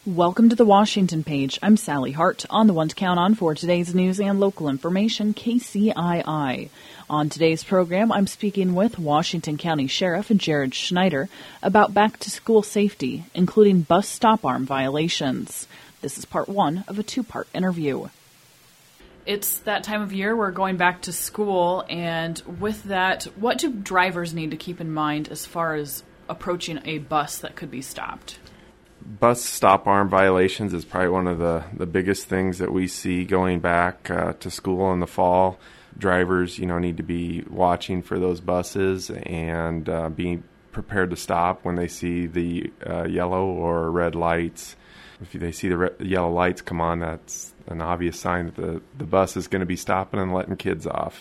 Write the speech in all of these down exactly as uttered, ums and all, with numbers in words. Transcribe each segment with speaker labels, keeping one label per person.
Speaker 1: Welcome to the Washington Page. I'm Sally Hart, on the one to count on for today's news and local information, K C I I. On today's program, I'm speaking with Washington County Sheriff Jared Schneider about back-to-school safety, including bus stop arm violations. This is part one of a two-part interview. It's that time of year we're going back to school, and with that, what do drivers need to keep in mind as far as approaching a bus that could be stopped?
Speaker 2: Bus stop arm violations is probably one of the, the biggest things that we see going back uh, to school in the fall. Drivers, you know, need to be watching for those buses and uh, being prepared to stop when they see the uh, yellow or red lights. If they see the re- yellow lights come on, that's an obvious sign that the, the bus is going to be stopping and letting kids off.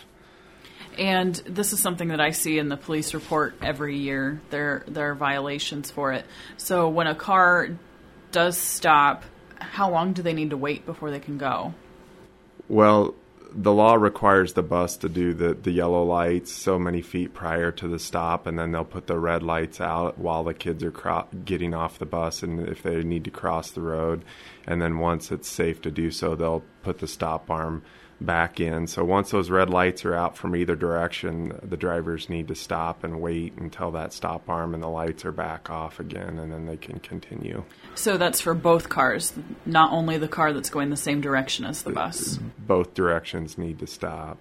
Speaker 1: And this is something that I see in the police report every year. There, there are violations for it. So when a car does stop, how long do they need to wait before they can go?
Speaker 2: Well, the law requires the bus to do the, the yellow lights so many feet prior to the stop, and then they'll put the red lights out while the kids are cro- getting off the bus and if they need to cross the road. And then once it's safe to do so, they'll put the stop arm back in. So once those red lights are out from either direction, the drivers need to stop and wait until that stop arm and the lights are back off again, and then they can continue.
Speaker 1: So that's for both cars, not only the car that's going the same direction as the bus?
Speaker 2: Both directions need to stop.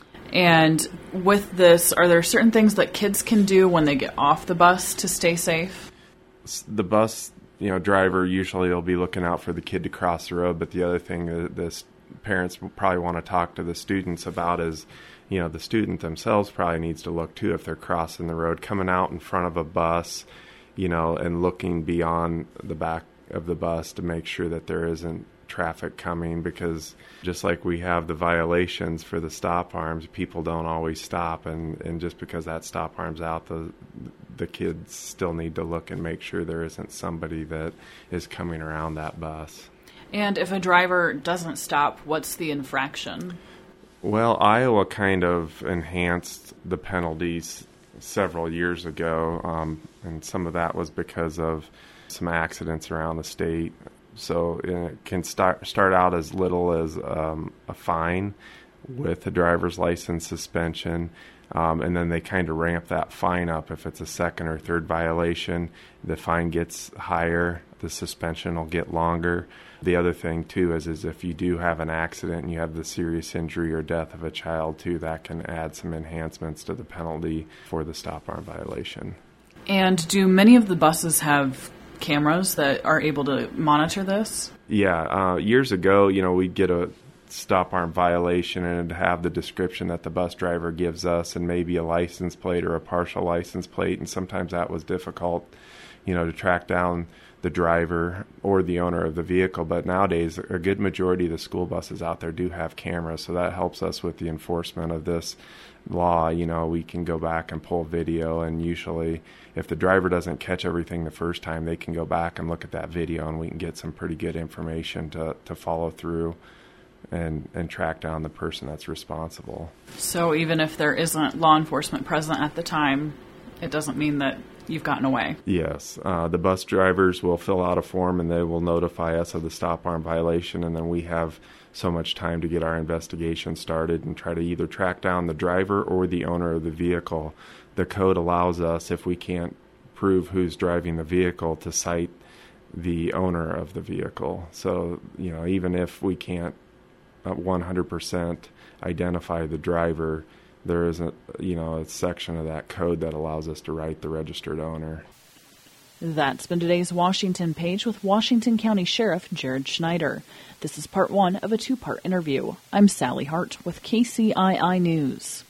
Speaker 1: And with this, are there certain things that kids can do when they get off the bus to stay safe?
Speaker 2: The bus, you know, driver usually will be looking out for the kid to cross the road, but the other thing that this parents probably want to talk to the students about is, you know, the student themselves probably needs to look too if they're crossing the road, coming out in front of a bus, you know, and looking beyond the back of the bus to make sure that there isn't traffic coming, because just like we have the violations for the stop arms, people don't always stop, and, and just because that stop arm's out, the the kids still need to look and make sure there isn't somebody that is coming around that bus.
Speaker 1: And if a driver doesn't stop, what's the infraction?
Speaker 2: Well, Iowa kind of enhanced the penalties several years ago, um, and some of that was because of some accidents around the state. So it can start start out as little as um, a fine with a driver's license suspension, um, and then they kind of ramp that fine up. If it's a second or third violation, the fine gets higher, the suspension will get longer. The other thing, too, is, is if you do have an accident and you have the serious injury or death of a child, too, that can add some enhancements to the penalty for the stop arm violation. And
Speaker 1: do many of the buses have cameras that are able to monitor this?
Speaker 2: Yeah. Uh, years ago, you know, we'd get a stop arm violation and it'd have the description that the bus driver gives us and maybe a license plate or a partial license plate, and sometimes that was difficult, you know, to track down the driver or the owner of the vehicle. But nowadays, a good majority of the school buses out there do have cameras, so that helps us with the enforcement of this law. You know, we can go back and pull video, and usually if the driver doesn't catch everything the first time, they can go back and look at that video, and we can get some pretty good information to, to follow through and, and track down the person that's responsible.
Speaker 1: So even if there isn't law enforcement present at the time, it doesn't mean that you've gotten away?
Speaker 2: Yes. Uh, the bus drivers will fill out a form and they will notify us of the stop arm violation, and then we have so much time to get our investigation started and try to either track down the driver or the owner of the vehicle. The code allows us, if we can't prove who's driving the vehicle, to cite the owner of the vehicle. So, you know, even if we can't one hundred percent identify the driver, there is a, you know, a section of that code that allows us to write the registered owner.
Speaker 1: That's been today's Washington Page with Washington County Sheriff Jared Schneider. This is part one of a two-part interview. I'm Sally Hart with K C I I News.